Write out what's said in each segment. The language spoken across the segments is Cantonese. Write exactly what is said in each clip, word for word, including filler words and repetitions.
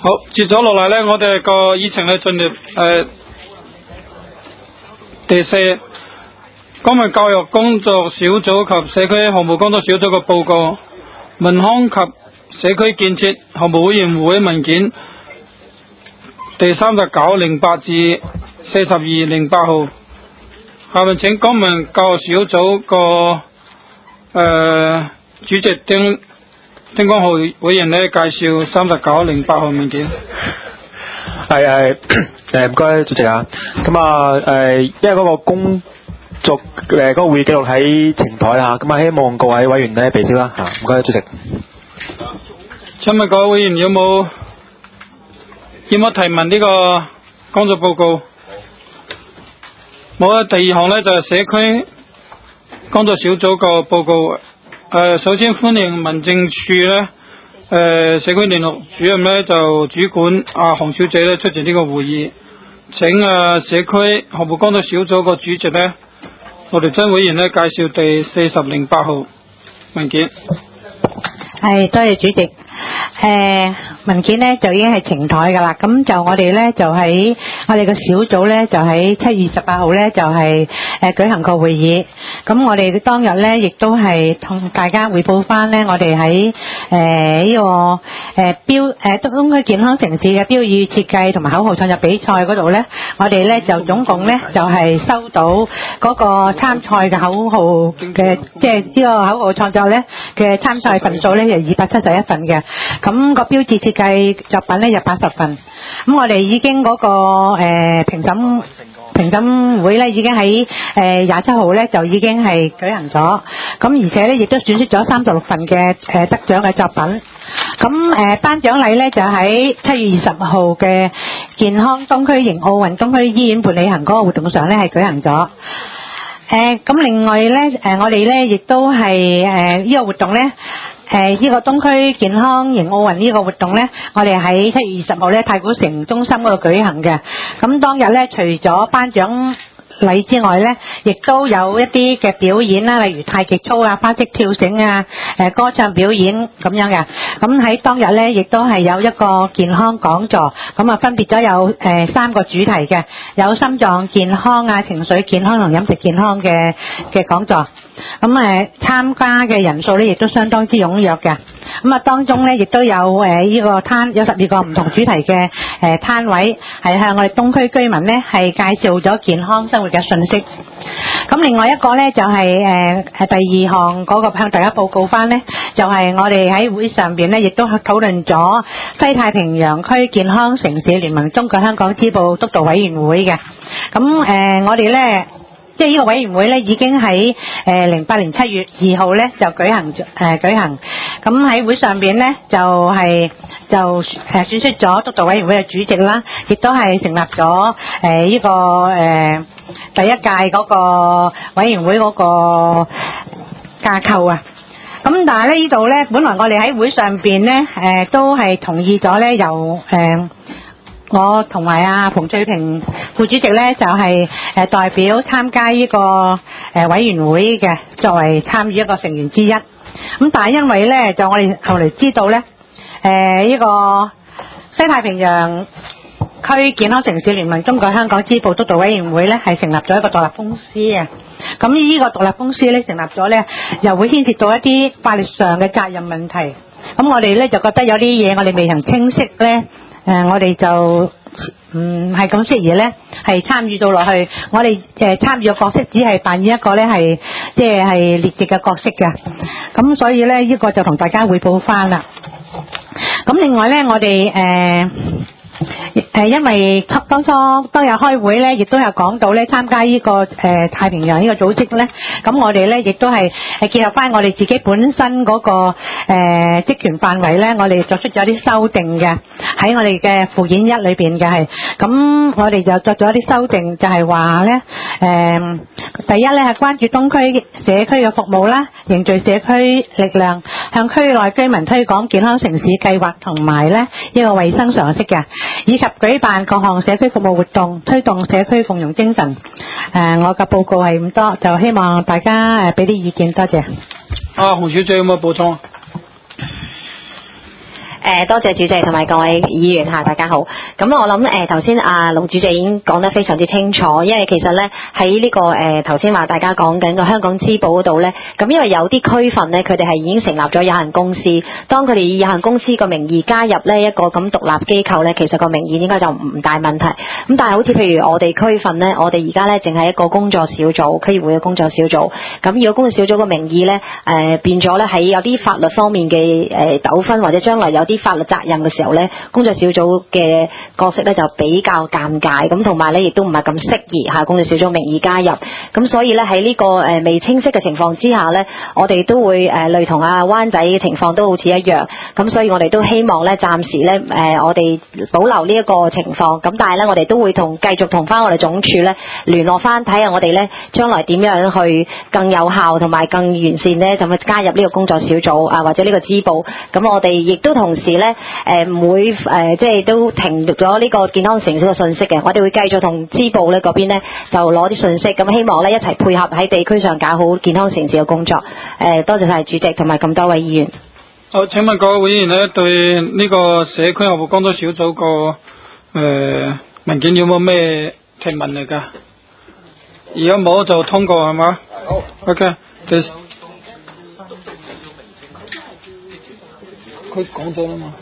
好，接咗落嚟呢，我哋個議程呢進入誒第四公民教育工作小組及社區項目工作小組嘅報告，民康及社區建設項目委員會文件第三十九零八至四十二零八號。下面請公民教育小組個誒、呃、主席丁丁光浩委員呢介紹三十九零八號文件。 係係誒唔該主席啊，咁啊誒因為嗰個工作誒嗰個會議記錄喺呈台啊，咁啊希望各位委員咧備銷啦嚇，唔該主席。 請問各位委員有冇有冇提問呢個工作報告？冇啊。第二項呢，就係、是、社區工作小組個報告。誒、呃，首先歡迎民政處呢，誒、呃、社區聯絡主任呢，就主管阿洪小姐呢出席呢個會議。請啊社區項目工作小組個主席呢，羅迪珍委員呢介紹第四十零八號文件。 係，多謝主席。誒、呃、文件呢就已經係呈台㗎啦，咁就我哋呢就喺我哋個小組呢就喺七月十八號呢就係、是、誒、呃、舉行個會議，咁我哋當日呢亦都係同大家匯報翻呢我哋喺誒呢個誒、呃、標誒、呃、東區健康城市嘅標語設計同埋口號創作比賽嗰度呢，我哋呢就總共呢就係、是、收到嗰個參賽嘅口號嘅，即係呢個口號創作呢嘅參賽份數呢有二百七十一份嘅。咁個標誌設計作品咧有八十份，咁我哋已經嗰、那個誒、呃、評審評審會咧已經喺誒廿七號咧就已經係舉行咗，咁而且咧亦都選出咗三十六份嘅誒、呃、得獎嘅作品。咁誒頒獎禮咧就喺七月二十號嘅健康東區營奧運東區醫院伴理行嗰個活動上咧係舉行咗。誒、呃、咁另外咧誒、呃、我哋咧亦都係誒呢個活動咧。誒、呃、呢、這個東區健康營奧運呢個活動呢，我哋喺七月二十號呢太古城中心嗰度舉行嘅。咁當日呢，除咗頒獎禮之外呢，亦都有一啲嘅表演啦，例如太極操啊、花式跳繩啊、誒歌唱表演咁樣嘅。咁喺當日呢，亦都係有一個健康講座，咁啊分別咗有誒三個主題嘅，有心臟健康啊、情緒健康同飲食健康嘅嘅講座。咁誒參加嘅人數咧，亦都相當之踴躍嘅。咁啊，當中咧亦都有誒呢個攤有十二個唔同主題嘅誒攤位，係向我哋東區居民咧係介紹咗健康生活嘅信息。咁另外一個咧就係誒誒第二項嗰個向大家報告翻咧，就係我哋喺會上邊咧，亦都討論咗西太平洋區健康城市聯盟中國香港支部督導委員會嘅。咁誒我哋咧。即係呢個委員會咧，已經喺誒零八年七月二號咧就舉行誒、呃、舉行，咁喺會上邊咧就係、是、就誒選出咗督導委員會嘅主席啦，亦都係成立咗誒呢個誒、呃、第一屆嗰個委員會嗰個架構啊。咁但係咧呢度咧，本來我哋喺會上邊咧誒都係同意咗咧由誒。呃我同埋阿馮翠萍副主席咧，就係、是、誒代表參加呢個誒委員會嘅，作為參與一個成員之一。咁但係因為咧，就我哋後嚟知道咧，誒、呃、呢、這個西太平洋區健康城市聯盟中國香港支部督導委員會咧，係成立咗一個獨立公司嘅。咁呢個獨立公司咧成立咗咧，又會牽涉到一啲法律上嘅責任問題。咁我哋咧就覺得有啲嘢我哋未曾清晰咧。誒、呃，我哋就唔係咁適宜咧，係參與到落去。我哋誒參與嘅角色只係扮演一個咧係即係係列席嘅角色嘅。咁所以咧，呢、這個就同大家匯報翻啦。咁另外咧，我哋誒。呃誒，因為當初當日開會咧，亦都有講到咧，參加呢、這個誒、呃、太平洋呢個組織咧，咁我哋咧亦都係誒結合翻我哋自己本身嗰、那個誒職、呃、權範圍咧，我哋作出咗啲修訂嘅，喺我哋嘅附件一裏邊嘅係，咁我哋就作咗一啲修訂，就係話咧誒，第一咧係關注東區社區嘅服務啦，凝聚社區力量，向區內居民推廣健康城市計劃同埋咧呢、這個衛生常識嘅。以及舉辦各項社區服務活動，推動社區共融精神。誒、呃，我嘅報告係咁多，就希望大家誒俾啲意見，多謝。 啊，洪小姐有冇補充？ 誒多謝主席同埋各位議員嚇，大家好。咁我諗誒頭先阿盧主席已經講得非常之清楚，因為其實咧喺呢個誒頭先話大家講緊個香港支部嗰度咧，咁因為有啲區份咧，佢哋係已經成立咗有限公司，當佢哋以有限公司個名義加入呢一個咁獨立機構咧，其實個名義應該就唔大問題。咁但係好似譬如我哋區份咧，我哋而家咧淨係一個工作小組，區議會嘅工作小組。咁如果工作小組個名義咧誒、呃、變咗咧喺有啲法律方面嘅誒糾紛或者將來有啲法律責任嘅時候咧，工作小組嘅角色咧就比較尷尬，咁同埋咧亦都唔係咁適宜嚇工作小組名義加入，咁所以咧喺呢個誒未清晰嘅情況之下咧，我哋都會誒類同阿灣仔嘅情況都好似一樣，咁所以我哋都希望咧暫時咧誒我哋保留呢一個情況，咁但係咧我哋都會同繼續同翻我哋總署咧聯絡翻，睇下我哋咧將來點樣去更有效同埋更完善咧，就去加入呢個工作小組啊或者呢個支部，咁我哋亦都同時咧誒唔會誒、呃、即係都停咗呢個健康城市嘅信息嘅，我哋會繼續同支部咧嗰邊咧就攞啲信息，咁希望咧一齊配合喺地區上搞好健康城市嘅工作。誒、呃、多謝晒主席同埋咁多位議員。 好，請問各位議員咧對呢個社區服務工作小組個誒文件有冇咩提問嚟㗎？如果冇就通過係嘛？好 ，OK。佢講咗啦嘛。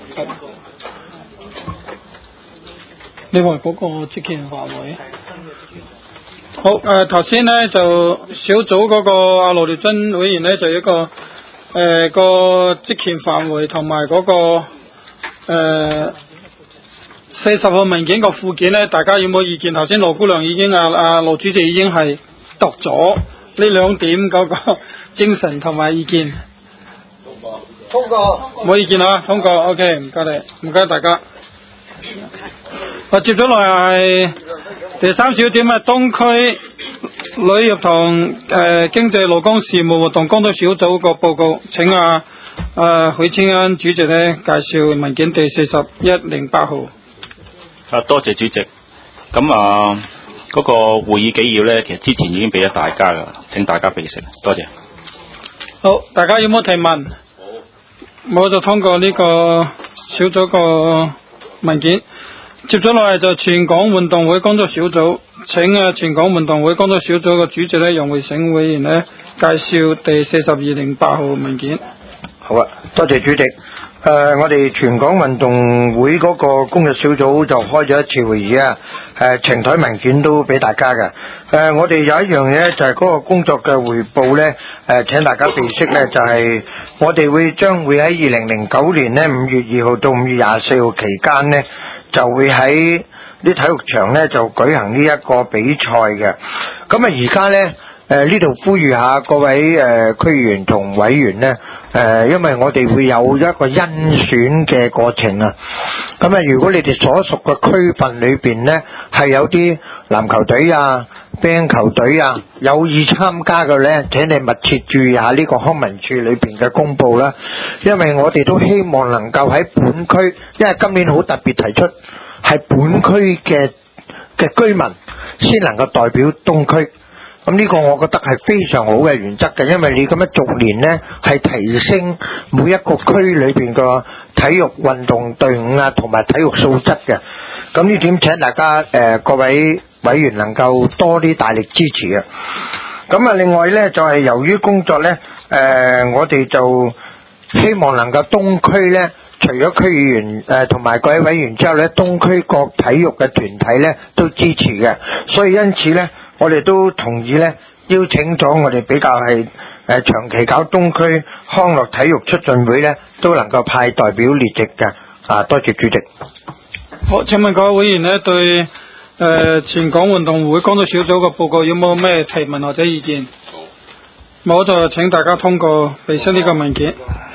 你話嗰個職權範圍？好誒，頭先咧就小組嗰個阿羅列珍委員咧就一個誒、呃、個職權範圍同埋嗰個誒四十號文件個附件咧，大家有冇意見？頭先羅姑娘已經啊啊羅主席已經係讀咗呢兩點嗰個精神同埋意見。通過。冇意見啊，通過。OK， 唔該你，唔該大家。我接咗落係第三小點啊，東區旅遊同誒、呃、經濟勞工事務活動工作小組個報告，請啊啊許清安主席咧介紹文件第四十一零八號。 啊，多謝主席。咁啊，嗰、那個會議紀要咧，其實之前已經俾咗大家噶，請大家備食。多謝。 好，大家有冇提問？冇就通過呢個小組個文件。接咗落嚟就全港運動會工作小組，請啊全港運動會工作小組嘅主席咧楊會醒委員咧介紹第四十二零八號文件。 好啊，多謝主席。誒、呃，我哋全港運動會嗰個工作小組就開咗一次會議啊。誒，呈台文件都俾大家嘅。誒、呃，我哋有一樣嘢就係嗰個工作嘅匯報咧。誒、呃，請大家備悉咧，就係、是、我哋會將會喺二零零九年咧五月二號到五月廿四號期間咧，就會喺啲體育場咧就舉行呢一個比賽嘅。咁啊，而家咧。誒呢度呼籲下各位誒、呃、區議員同委員呢，誒、呃，因為我哋會有一個甄選嘅過程啊。咁啊，如果你哋所屬嘅區份裏邊呢，係有啲籃球隊啊、冰球隊啊有意參加嘅呢，請你密切注意下呢個康文署裏邊嘅公佈啦。因為我哋都希望能夠喺本區，因為今年好特別提出係本區嘅嘅居民先能夠代表東區。咁呢個我覺得係非常好嘅原則嘅，因為你咁樣逐年呢係提升每一個區裏邊個體育運動隊伍啊，同埋體育素質嘅。咁呢點請大家誒、呃、各位委員能夠多啲大力支持嘅。咁啊，另外呢，就係、是、由於工作呢，誒、呃、我哋就希望能夠東區呢，除咗區議員誒同埋各位委員之後呢，東區各體育嘅團體呢都支持嘅，所以因此呢。我哋都同意咧，邀請咗我哋比較係誒長期搞東區康樂體育促進會咧，都能夠派代表列席嘅。啊，多謝主席。 好，請問各位會員咧對誒、呃、全港運動會工作小組嘅報告有冇咩提問或者意見？冇就請大家通過備悉呢個文件。